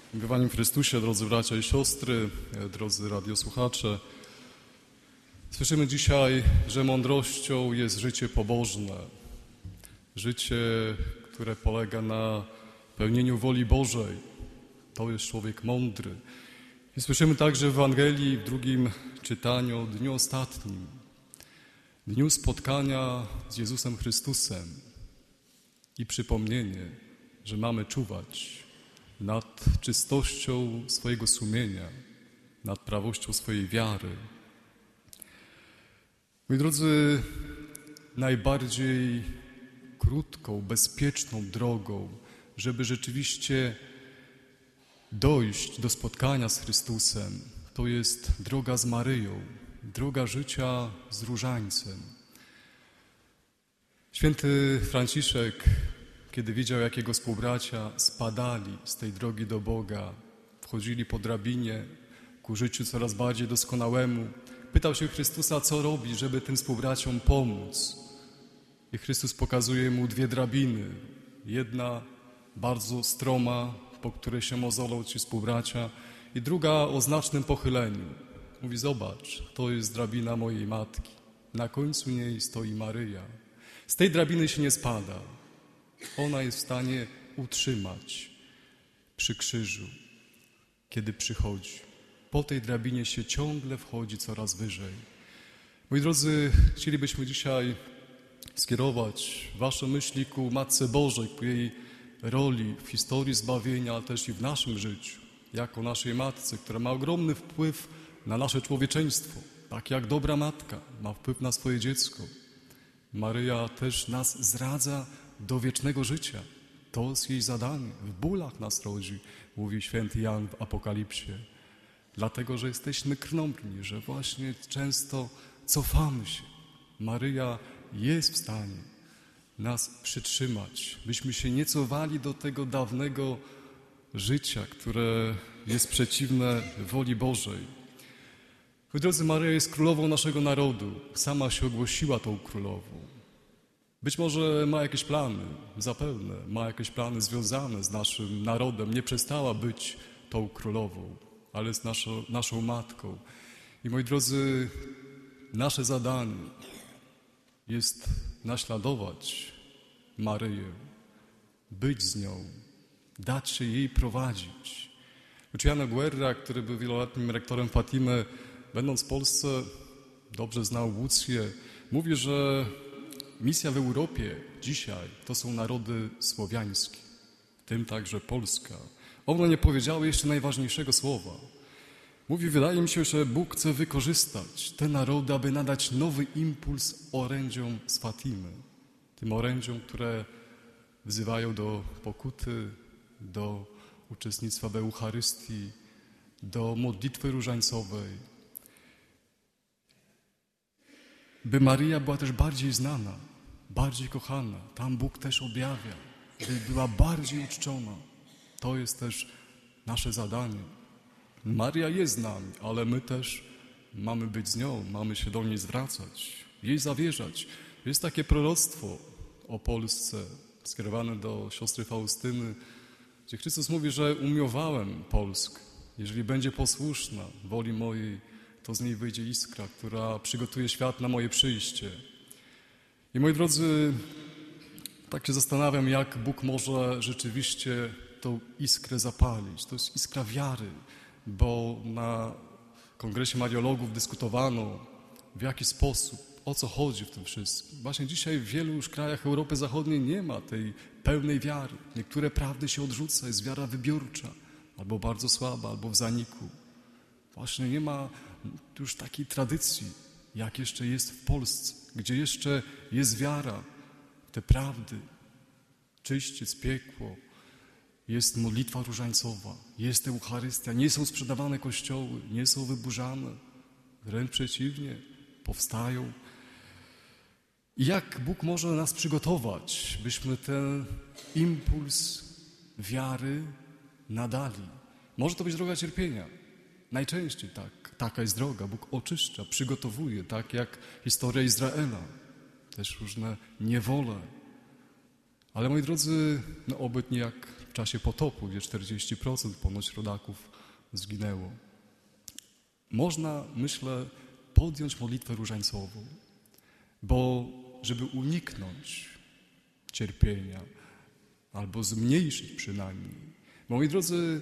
Umiłowanie w Chrystusie, drodzy bracia i siostry, drodzy radiosłuchacze. Słyszymy dzisiaj, że mądrością jest życie pobożne. Życie, które polega na pełnieniu woli Bożej. To jest człowiek mądry. I słyszymy także w Ewangelii, w drugim czytaniu, dniu ostatnim, dniu spotkania z Jezusem Chrystusem i przypomnienie, że mamy czuwać nad czystością swojego sumienia, nad prawością swojej wiary. Moi drodzy, najbardziej krótką, bezpieczną drogą, żeby rzeczywiście dojść do spotkania z Chrystusem, to jest droga z Maryją, droga życia z różańcem. Święty Franciszek, kiedy widział, jak jego współbracia spadali z tej drogi do Boga, wchodzili po drabinie ku życiu coraz bardziej doskonałemu, pytał się Chrystusa, co robi, żeby tym współbraciom pomóc. I Chrystus pokazuje mu dwie drabiny. Jedna bardzo stroma, po której się mozolą ci współbracia, i druga o znacznym pochyleniu. Mówi, zobacz, to jest drabina mojej matki. Na końcu niej stoi Maryja. Z tej drabiny się nie spada. Ona jest w stanie utrzymać przy krzyżu, kiedy przychodzi. Po tej drabinie się ciągle wchodzi coraz wyżej. Moi drodzy, chcielibyśmy dzisiaj skierować wasze myśli ku Matce Bożej, ku jej roli w historii zbawienia, ale też i w naszym życiu, jako naszej Matce, która ma ogromny wpływ na nasze człowieczeństwo, tak jak dobra matka ma wpływ na swoje dziecko. Maryja też nas zdradza do wiecznego życia. To jest jej zadanie. W bólach nas rodzi, mówi święty Jan w Apokalipsie. Dlatego, że jesteśmy krnąbrni, że właśnie często cofamy się. Maryja jest w stanie nas przytrzymać, byśmy się nie cofali do tego dawnego życia, które jest przeciwne woli Bożej. Moi drodzy, Maryja jest królową naszego narodu. Sama się ogłosiła tą królową. Być może ma jakieś plany, zapewne ma jakieś plany związane z naszym narodem. Nie przestała być tą królową, ale jest naszą matką. I moi drodzy, nasze zadanie jest naśladować Maryję, być z nią, dać się jej prowadzić. Luciano Guerra, który był wieloletnim rektorem Fatimy, będąc w Polsce, dobrze znał Łucję, mówi, że misja w Europie dzisiaj to są narody słowiańskie, w tym także Polska. One nie powiedziały jeszcze najważniejszego słowa. Mówi, wydaje mi się, że Bóg chce wykorzystać te narody, aby nadać nowy impuls orędziom z Fatimy. Tym orędziom, które wzywają do pokuty, do uczestnictwa w Eucharystii, do modlitwy różańcowej. By Maryja była też bardziej znana, bardziej kochana. Tam Bóg też objawia, by była bardziej uczczona. To jest też nasze zadanie. Maryja jest z nami, ale my też mamy być z nią, mamy się do niej zwracać, jej zawierzać. Jest takie proroctwo o Polsce skierowane do siostry Faustyny, gdzie Chrystus mówi, że umiłowałem Polskę. Jeżeli będzie posłuszna woli mojej, to z niej wyjdzie iskra, która przygotuje świat na moje przyjście. I moi drodzy, tak się zastanawiam, jak Bóg może rzeczywiście tą iskrę zapalić. To jest iskra wiary, bo na Kongresie Mariologów dyskutowano, w jaki sposób, o co chodzi w tym wszystkim. Właśnie dzisiaj w wielu już krajach Europy Zachodniej nie ma tej pełnej wiary. Niektóre prawdy się odrzuca, jest wiara wybiórcza, albo bardzo słaba, albo w zaniku. Właśnie nie ma już takiej tradycji, jak jeszcze jest w Polsce, gdzie jeszcze jest wiara w te prawdy, czyściec, piekło, jest modlitwa różańcowa, jest Eucharystia, nie są sprzedawane kościoły, nie są wyburzane, wręcz przeciwnie, powstają. I jak Bóg może nas przygotować, byśmy ten impuls wiary nadali? Może to być droga cierpienia. Najczęściej taka jest droga. Bóg oczyszcza, przygotowuje, tak jak historia Izraela. Też różne niewole. Ale moi drodzy, obyt nie jak w czasie potopu, gdzie 40% ponoć rodaków zginęło. Można, myślę, podjąć modlitwę różańcową, bo żeby uniknąć cierpienia, albo zmniejszyć przynajmniej. Moi drodzy,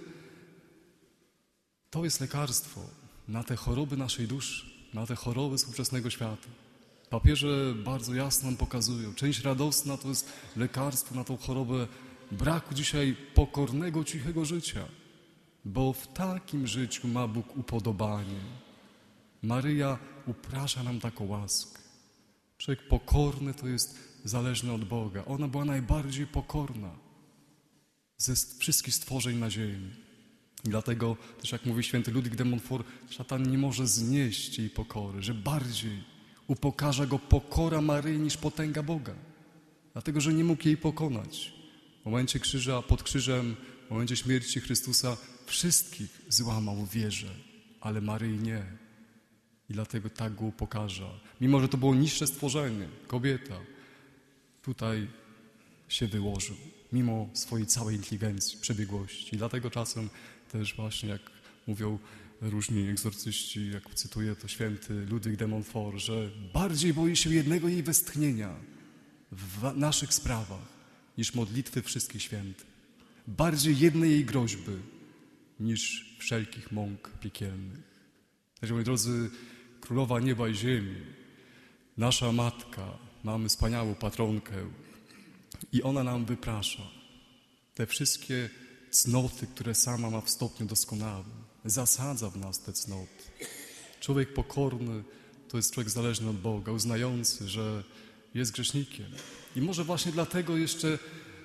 to jest lekarstwo na te choroby naszej duszy, na te choroby współczesnego świata. Papieże bardzo jasno nam pokazują, część radosna to jest lekarstwo na tą chorobę braku dzisiaj pokornego, cichego życia, bo w takim życiu ma Bóg upodobanie. Maryja uprasza nam taką łaskę. Człowiek pokorny to jest zależny od Boga. Ona była najbardziej pokorna ze wszystkich stworzeń na ziemi. I dlatego też, jak mówi święty Ludwik de Montfort, szatan nie może znieść jej pokory, że bardziej upokarza go pokora Maryi niż potęga Boga. Dlatego, że nie mógł jej pokonać. W momencie krzyża, pod krzyżem, w momencie śmierci Chrystusa wszystkich złamał w wierze, ale Maryi nie. I dlatego tak go upokarza. Mimo że to było niższe stworzenie, kobieta, tutaj się wyłożył, mimo swojej całej inteligencji, przebiegłości. I dlatego czasem też właśnie, jak mówią różni egzorcyści, jak cytuje to święty Ludwik de Montfort, że bardziej boi się jednego jej westchnienia w naszych sprawach niż modlitwy wszystkich świętych. Bardziej jednej jej groźby niż wszelkich mąk piekielnych. Takže, moi drodzy, Królowa Nieba i Ziemi, nasza Matka, mamy wspaniałą patronkę i ona nam wyprasza te wszystkie cnoty, które sama ma w stopniu doskonałym. Zasadza w nas te cnoty. Człowiek pokorny to jest człowiek zależny od Boga, uznający, że jest grzesznikiem. I może właśnie dlatego jeszcze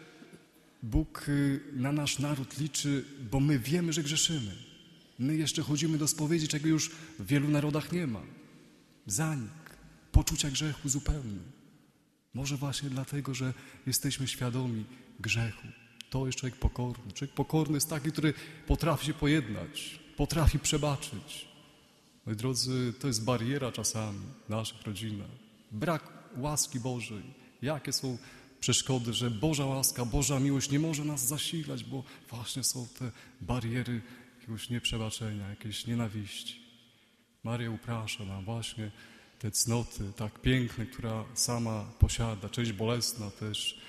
Bóg na nasz naród liczy, bo my wiemy, że grzeszymy. My jeszcze chodzimy do spowiedzi, czego już w wielu narodach nie ma. Zanik, poczucia grzechu zupełny. Może właśnie dlatego, że jesteśmy świadomi grzechu. To jest człowiek pokorny. Człowiek pokorny jest taki, który potrafi się pojednać, potrafi przebaczyć. Moi drodzy, to jest bariera czasami w naszych rodzinach. Brak łaski Bożej. Jakie są przeszkody, że Boża łaska, Boża miłość nie może nas zasilać, bo właśnie są te bariery jakiegoś nieprzebaczenia, jakiejś nienawiści. Maria uprasza nam właśnie te cnoty tak piękne, która sama posiada, część bolesna też.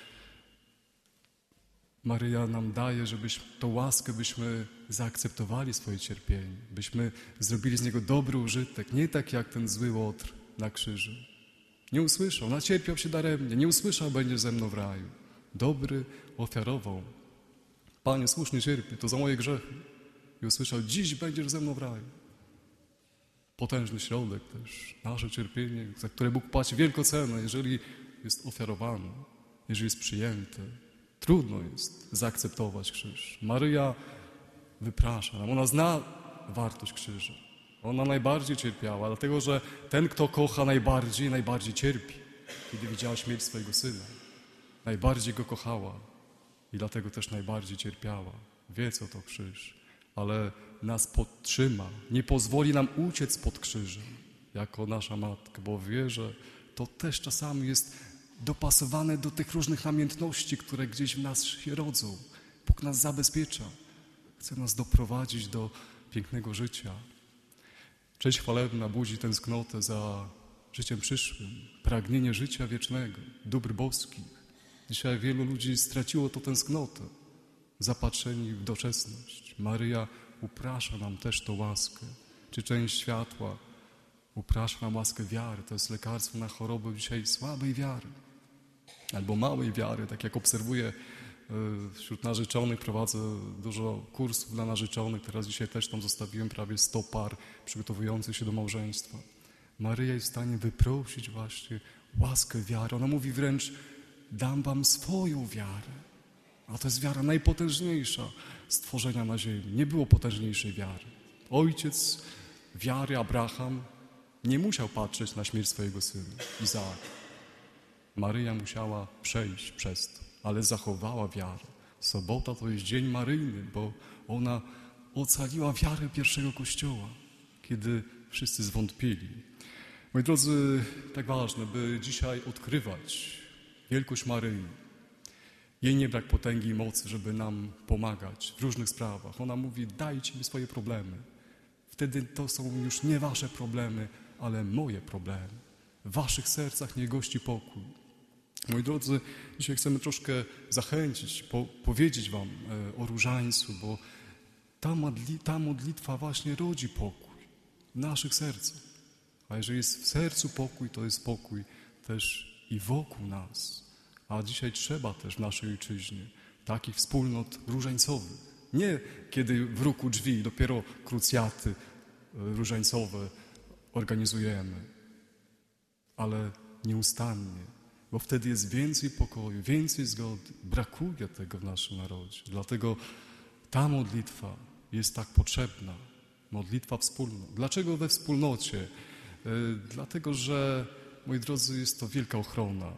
Maryja nam daje, żebyśmy tą łaskę byśmy zaakceptowali swoje cierpienie, byśmy zrobili z niego dobry użytek, nie tak jak ten zły łotr na krzyżu. Nie usłyszał, nacierpiał się daremnie, nie usłyszał, będzie ze mną w raju. Dobry ofiarował. Panie, słusznie cierpię, to za moje grzechy. I usłyszał, dziś będziesz ze mną w raju. Potężny środek też, nasze cierpienie, za które Bóg płaci wielką cenę, jeżeli jest ofiarowane, jeżeli jest przyjęte. Trudno jest zaakceptować krzyż. Maryja wyprasza nam, ona zna wartość krzyża. Ona najbardziej cierpiała, dlatego że ten, kto kocha najbardziej, najbardziej cierpi. Kiedy widziała śmierć swojego syna, najbardziej go kochała i dlatego też najbardziej cierpiała. Wie, co to krzyż, ale nas podtrzyma, nie pozwoli nam uciec pod krzyżem, jako nasza Matka, bo wie, że to też czasami jest dopasowane do tych różnych namiętności, które gdzieś w nas się rodzą. Bóg nas zabezpiecza, chce nas doprowadzić do pięknego życia. Cześć chwalebna budzi tęsknotę za życiem przyszłym, pragnienie życia wiecznego, dóbr boskich. Dzisiaj wielu ludzi straciło tę tęsknotę, zapatrzeni w doczesność. Maryja uprasza nam też tą łaskę, czy część światła uprasza nam łaskę wiary. To jest lekarstwo na chorobę dzisiaj słabej wiary albo małej wiary, tak jak obserwuję wśród narzeczonych, prowadzę dużo kursów dla narzeczonych. Teraz dzisiaj też tam zostawiłem prawie 100 par przygotowujących się do małżeństwa. Maryja jest w stanie wyprosić właśnie łaskę wiary. Ona mówi wręcz, dam wam swoją wiarę. A to jest wiara najpotężniejsza stworzenia na ziemi. Nie było potężniejszej wiary. Ojciec wiary, Abraham, nie musiał patrzeć na śmierć swojego syna, Izaaka. Maryja musiała przejść przez to, ale zachowała wiarę. Sobota to jest dzień maryjny, bo ona ocaliła wiarę pierwszego Kościoła, kiedy wszyscy zwątpili. Moi drodzy, tak ważne, by dzisiaj odkrywać wielkość Maryi. Jej nie brak potęgi i mocy, żeby nam pomagać w różnych sprawach. Ona mówi, dajcie mi swoje problemy. Wtedy to są już nie wasze problemy, ale moje problemy. W waszych sercach niech gości pokój. Moi drodzy, dzisiaj chcemy troszkę zachęcić, powiedzieć wam o różańcu, bo ta modlitwa właśnie rodzi pokój w naszych sercach. A jeżeli jest w sercu pokój, to jest pokój też i wokół nas. A dzisiaj trzeba też w naszej ojczyźnie takich wspólnot różańcowych. Nie kiedy w ruku drzwi dopiero krucjaty różańcowe organizujemy, ale nieustannie, bo wtedy jest więcej pokoju, więcej zgody. Brakuje tego w naszym narodzie. Dlatego ta modlitwa jest tak potrzebna. Modlitwa wspólna. Dlaczego we wspólnocie? Dlatego, że, moi drodzy, jest to wielka ochrona.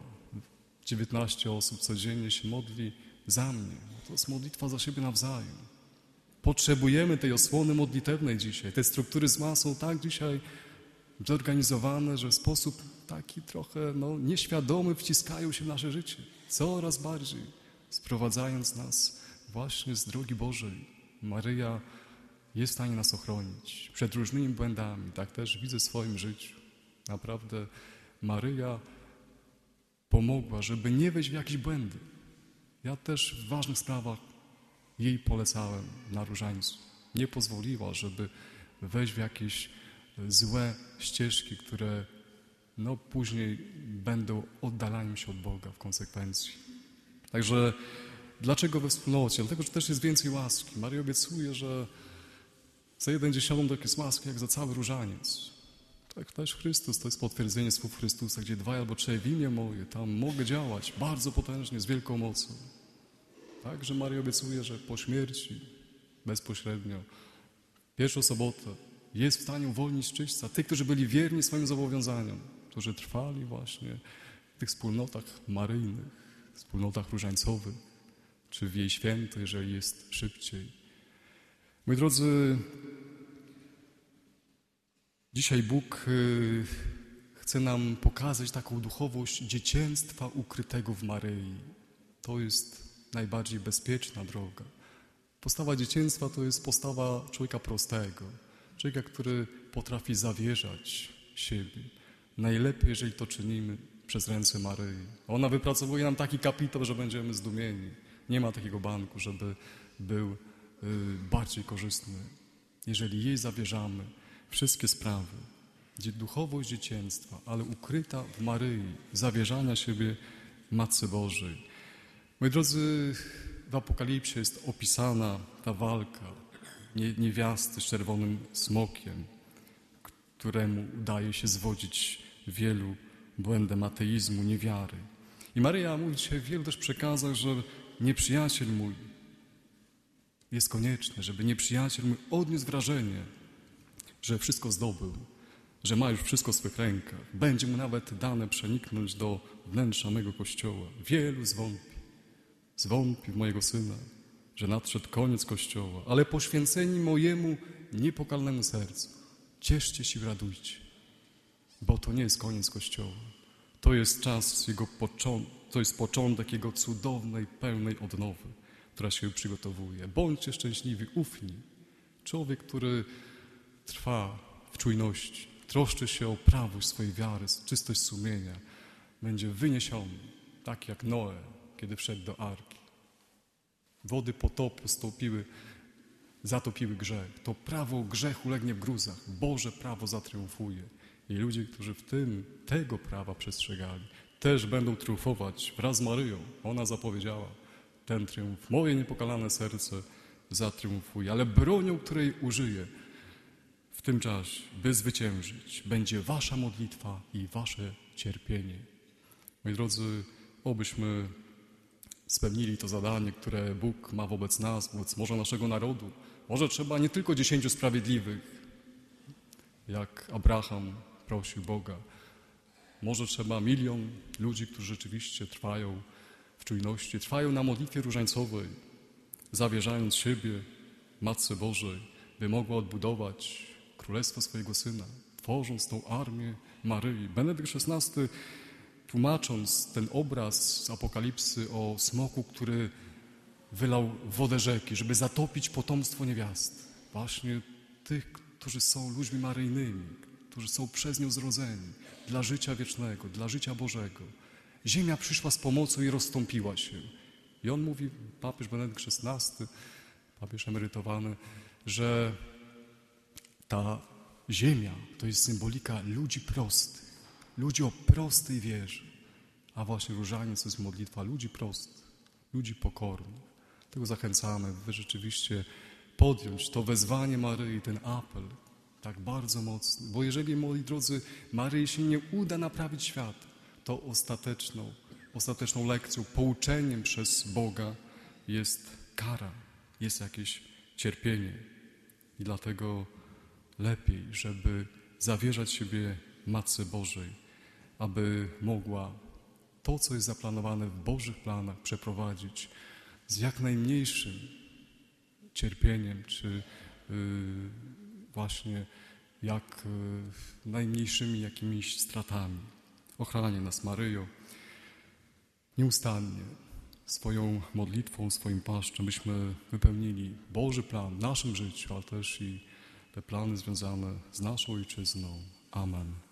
19 osób codziennie się modli za mnie. To jest modlitwa za siebie nawzajem. Potrzebujemy tej osłony modlitewnej dzisiaj. Te struktury zła są tak dzisiaj zorganizowane, że w sposób taki trochę nieświadomy wciskają się w nasze życie. Coraz bardziej sprowadzając nas właśnie z drogi Bożej. Maryja jest w stanie nas ochronić przed różnymi błędami. Tak też widzę w swoim życiu. Naprawdę Maryja pomogła, żeby nie wejść w jakieś błędy. Ja też w ważnych sprawach jej polecałem na różańcu. Nie pozwoliła, żeby wejść w jakieś złe ścieżki, które później będą oddalaniem się od Boga w konsekwencji. Także dlaczego we wspólnocie? Dlatego, że też jest więcej łaski. Maria obiecuje, że za 1/10 jest łaski, jak za cały różaniec. Tak też Chrystus, to jest potwierdzenie słów Chrystusa, gdzie 2 albo 3 w imię moje, tam mogę działać bardzo potężnie, z wielką mocą. Także Maria obiecuje, że po śmierci bezpośrednio, pierwszą sobotę, jest w stanie uwolnić z czyśćca tych, którzy byli wierni swoim zobowiązaniom, którzy trwali właśnie w tych wspólnotach maryjnych, wspólnotach różańcowych, czy w jej święto, jeżeli jest szybciej. Moi drodzy, dzisiaj Bóg chce nam pokazać taką duchowość dziecięstwa ukrytego w Maryi. To jest najbardziej bezpieczna droga. Postawa dzieciństwa to jest postawa człowieka prostego, człowieka, który potrafi zawierzać siebie. Najlepiej, jeżeli to czynimy przez ręce Maryi. Ona wypracowuje nam taki kapitał, że będziemy zdumieni. Nie ma takiego banku, żeby był bardziej korzystny. Jeżeli jej zawierzamy wszystkie sprawy, duchowość dzieciństwa, ale ukryta w Maryi, zawierzania siebie Matce Bożej. Moi drodzy, w Apokalipsie jest opisana ta walka niewiasty z czerwonym smokiem, któremu udaje się zwodzić wielu błędem ateizmu, niewiary. I Maryja mówi dzisiaj w wielu też przekazach, że nieprzyjaciel mój jest konieczny, żeby nieprzyjaciel mój odniósł wrażenie, że wszystko zdobył, że ma już wszystko w swych rękach. Będzie mu nawet dane przeniknąć do wnętrza mego Kościoła. Wielu zwątpi w mojego Syna, że nadszedł koniec Kościoła, ale poświęceni mojemu niepokalnemu sercu. Cieszcie się i radujcie, bo to nie jest koniec Kościoła. To jest czas to jest początek Jego cudownej, pełnej odnowy, która się przygotowuje. Bądźcie szczęśliwi, ufni. Człowiek, który trwa w czujności, troszczy się o prawość swojej wiary, czystość sumienia, będzie wyniesiony, tak jak Noe, kiedy wszedł do arki. Wody potopu zatopiły grzech. To prawo grzechu legnie w gruzach. Boże prawo zatriumfuje. I ludzie, którzy tego prawa przestrzegali, też będą triumfować wraz z Maryją. Ona zapowiedziała ten triumf. Moje niepokalane serce zatriumfuje, ale bronią, której użyję w tym czasie, by zwyciężyć, będzie wasza modlitwa i wasze cierpienie. Moi drodzy, obyśmy spełnili to zadanie, które Bóg ma wobec nas, wobec może naszego narodu. Może trzeba nie tylko 10 sprawiedliwych, jak Abraham prosił Boga. Może trzeba 1 milion ludzi, którzy rzeczywiście trwają w czujności, trwają na modlitwie różańcowej, zawierzając siebie Matce Bożej, by mogła odbudować królestwo swojego Syna, tworząc tą armię Maryi. Benedykt XVI tłumacząc ten obraz z Apokalipsy o smoku, który wylał wodę rzeki, żeby zatopić potomstwo niewiasty. Właśnie tych, którzy są ludźmi maryjnymi, którzy są przez nią zrodzeni dla życia wiecznego, dla życia Bożego. Ziemia przyszła z pomocą i rozstąpiła się. I on mówi, papież Benedykt XVI, papież emerytowany, że ta ziemia to jest symbolika ludzi prostych, ludzi o prostej wierze. A właśnie różaniec to jest modlitwa ludzi prostych, ludzi pokornych. Tego zachęcamy, by rzeczywiście podjąć to wezwanie Maryi, ten apel tak bardzo mocny. Bo jeżeli, moi drodzy, Maryi się nie uda naprawić świata, to ostateczną lekcją, pouczeniem przez Boga jest kara, jest jakieś cierpienie. I dlatego lepiej, żeby zawierzać siebie Matce Bożej, aby mogła to, co jest zaplanowane w Bożych planach, przeprowadzić z jak najmniejszym cierpieniem, czy właśnie jak najmniejszymi jakimiś stratami. Ochranie nas, Maryjo, nieustannie swoją modlitwą, swoim paszczem, byśmy wypełnili Boży plan w naszym życiu, ale też i te plany związane z naszą Ojczyzną. Amen.